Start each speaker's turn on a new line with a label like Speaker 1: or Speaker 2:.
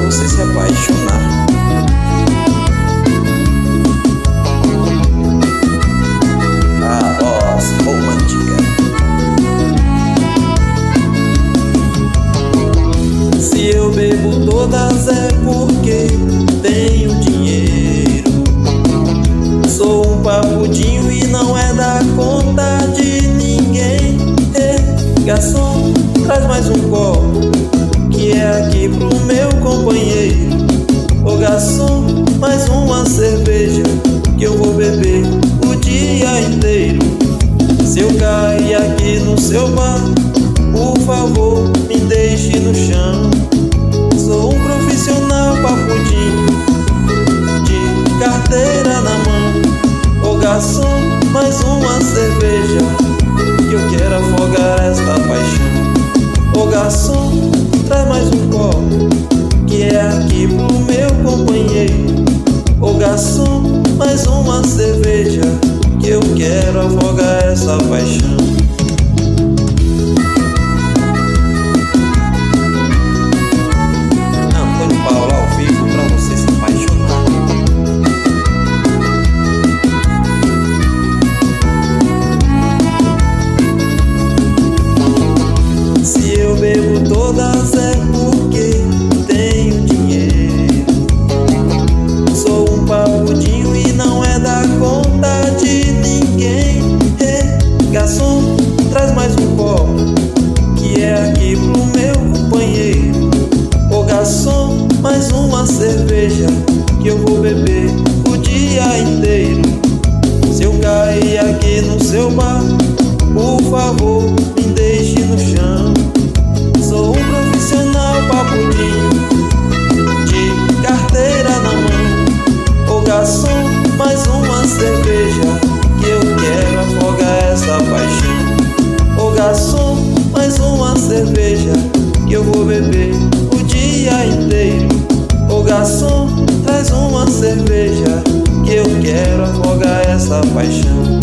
Speaker 1: você se apaixonar. A voz romântica. Se eu bebo todas é porque tenho dinheiro. Sou um papudinho e não é da conta de ninguém. Ei, garçom, traz mais um copo, que é aqui pro meu companheiro. Ô garçom, mais uma cerveja, que eu vou beber o dia inteiro. Se eu cair aqui no seu bar, por favor, me deixe no chão. Sou um profissional papudinho, de carteira na mão. Ô garçom, mais uma cerveja, que eu quero afogar esta paixão. Ô garçom, traz mais um copo, que é aqui pro meu companheiro. Ô garçom, mais uma cerveja, que eu quero afogar essa paixão. Antônio Paulo ao vivo pra você se apaixonar. Se eu bebo todas é porque tenho dinheiro. Sou um papudinho e não é da conta de ninguém. Ei, garçom, traz mais um copo, que é aqui pro meu companheiro. Ô garçom, mais uma cerveja, que eu vou beber o dia inteiro. Se eu cair aqui no seu bar, por favor, me deixe no chão. Sou um profissional papudinho, de carteira na mão. Ô garçom, mais uma cerveja, que eu quero afogar essa paixão. Ô garçom, mais uma cerveja, que eu vou beber o dia inteiro. Ô garçom, traz uma cerveja, que eu quero afogar essa paixão.